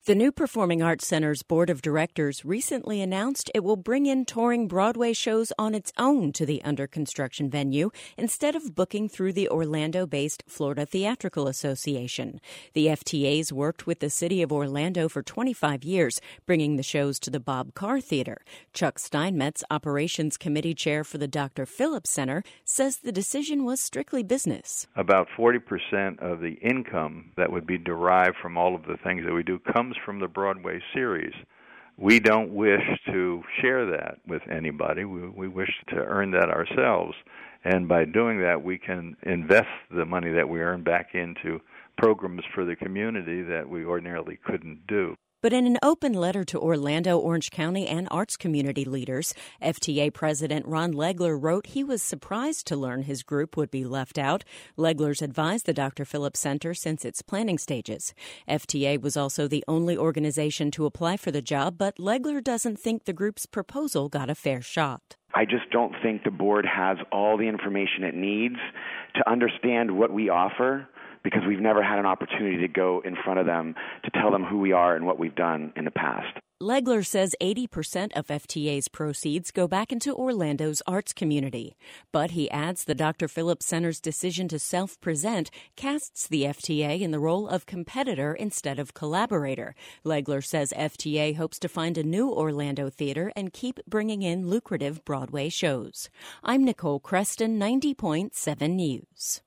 The new Performing Arts Center's board of directors recently announced it will bring in touring Broadway shows on its own to the under-construction venue instead of booking through the Orlando-based Florida Theatrical Association. The FTA's worked with the city of Orlando for 25 years, bringing the shows to the Bob Carr Theater. Chuck Steinmetz, operations committee chair for the Dr. Phillips Center, says the decision was strictly business. About 40% of the income that would be derived from all of the things that we do comes from the Broadway series. We don't wish to share that with anybody. We wish to earn that ourselves. And by doing that, we can invest the money that we earn back into programs for the community that we ordinarily couldn't do. But in an open letter to Orlando, Orange County, and arts community leaders, FTA President Ron Legler wrote he was surprised to learn his group would be left out. Legler's advised the Dr. Phillips Center since its planning stages. FTA was also the only organization to apply for the job, but Legler doesn't think the group's proposal got a fair shot. I just don't think the board has all the information it needs to understand what we offer, because we've never had an opportunity to go in front of them to tell them who we are and what we've done in the past. Legler says 80% of FTA's proceeds go back into Orlando's arts community. But he adds the Dr. Phillips Center's decision to self-present casts the FTA in the role of competitor instead of collaborator. Legler says FTA hopes to find a new Orlando theater and keep bringing in lucrative Broadway shows. I'm Nicole Creston, 90.7 News.